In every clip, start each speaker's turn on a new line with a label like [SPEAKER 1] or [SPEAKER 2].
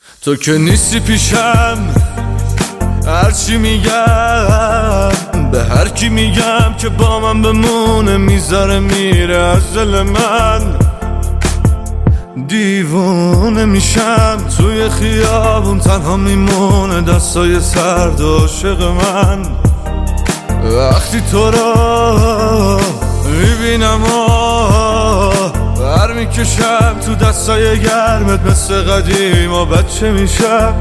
[SPEAKER 1] تو که نیستی پیشم، هرچی میگم به هر کی میگم که با من بمونه میذاره میره از دل من. دیوونه میشم توی خیابون تنها میمونه دستای سرد و عاشق من. وقتی تو را میبینم بر میکشم تو دستای گرمت مثل قدیم و بچه میشم.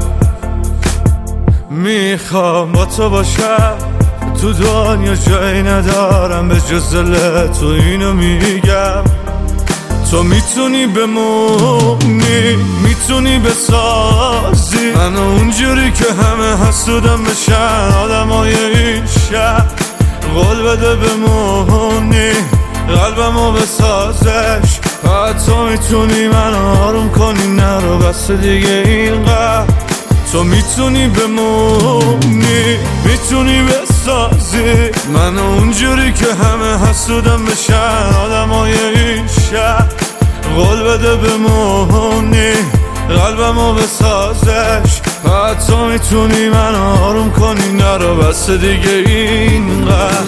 [SPEAKER 1] میخوام با تو باشم، تو دنیا جایی ندارم به جز دل تو، اینو میگم. تو میتونی بمونی، میتونی بسازی منو اونجوری که همه حسودم بشن آدمای این شهر. قول بده بمونی، قلبمو بسازش. تو میتونی منو آروم کنی، نرو بس دیگه اینقدر. تو میتونی بمونی، میتونی بسازی منو اونجوری که همه حسودم بشن آدمای این شهر. قول بده بمونی، قلبمو بسازش. تو میتونی منو آروم کنی، نرو بس دیگه اینقدر.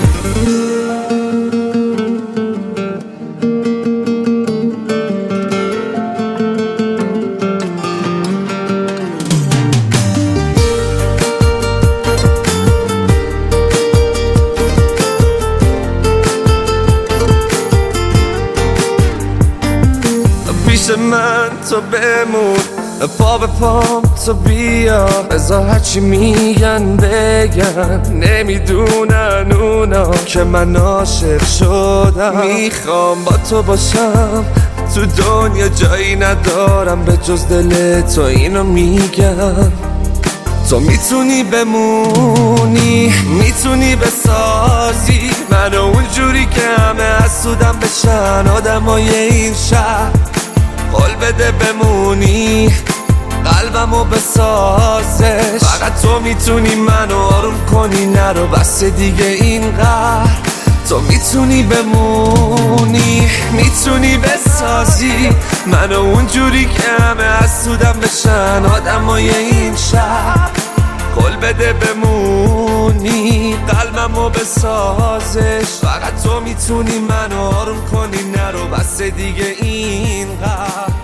[SPEAKER 1] پیش من تو بمون، پا به پام تو بیا، بذار هرچی میگن بگن. نمیدونن اونا که من عاشق شدم. میخوام با تو باشم، تو دنیا جایی ندارم به جز دل تو، اینو میگم. تو میتونی بمونی، میتونی بسازی منو اونجوری که همه حسودم بشن آدمای این شهر. قول بده بمونی، قلبمو بسازش. فقط تو میتونی منو آروم کنی، نرو بس دیگه اینقدر. تو میتونی بمونی، میتونی بسازی منو اونجوری که همه حسودم بشن آدمای این شهر. قول بده بمونی، قلبمو بسازش. فقط تو میتونی منو آروم کنی، نرو بس دیگه اینقدر.